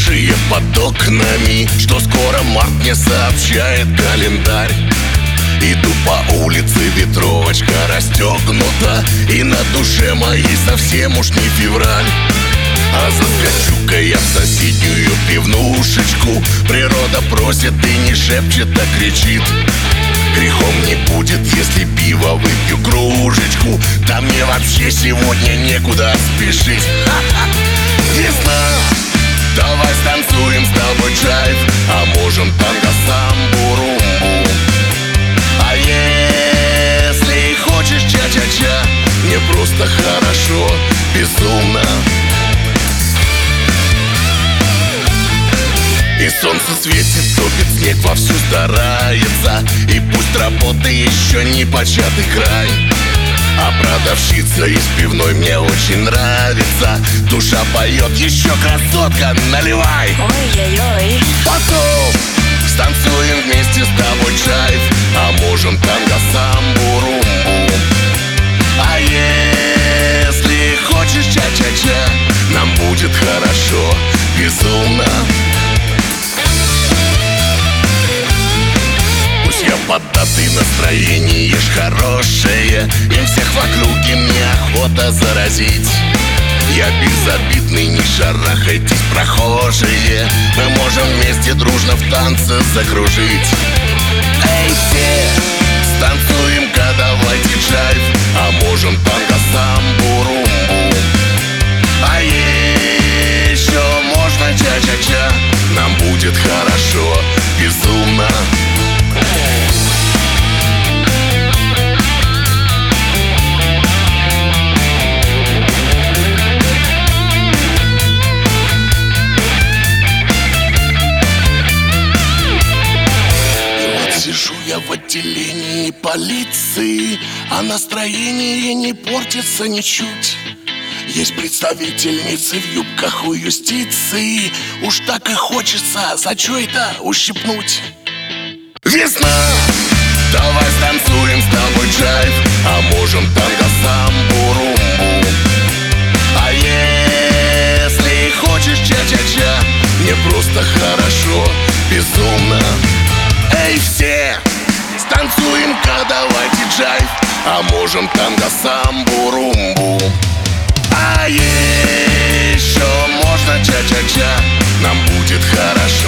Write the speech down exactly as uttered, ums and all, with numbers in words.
свежие под окнами, что скоро март мне сообщает календарь. Иду по улице, ветровочка расстегнута, и на душе моей совсем уж не февраль. А заскочу-ка я в соседнюю пивнушечку, природа просит и не шепчет, а кричит. Грехом не будет, если пиво выпью кружечку, да мне вообще сегодня некуда спешить. Весна, давай станцуем с тобой джайв, а можем танго самбу-румбу. А если хочешь ча-ча-ча, мне просто хорошо, безумно. И солнце светит, топит снег, вовсю старается, и пусть работы еще не початый край. А продавщица из пивной мне очень нравится, душа поет: еще красотка, наливай. Ой-ой-ой. Потом станцуем вместе с тобой джайв, а можем танго самбу-румбу. А если хочешь ча-ча-ча, нам будет хорошо, безумно. Я поддатый, настроение ж хорошее, им всех в округе мне охота заразить. Я безобидный, не шарахайтесь, прохожие, мы можем вместе дружно в танце закружить. Эй, все, станцуем-ка давайте джайв, а можем танго самбу-румбу. А еще можно ча-ча-ча, нам будет хорошо, безумно. Сижу я в отделении полиции, а настроение не портится ничуть. Есть представительницы в юбках у юстиции, уж так и хочется за чё это ущипнуть. Весна, давай станцуем с тобой джайв, а можем танго самбу-румбу. А если хочешь ча-ча-ча, мне просто хорошо, безумно. Эй, все, станцуем-ка давайте джайв, а можем танго самбу-румбу. А еще можно ча-ча-ча, нам будет хорошо.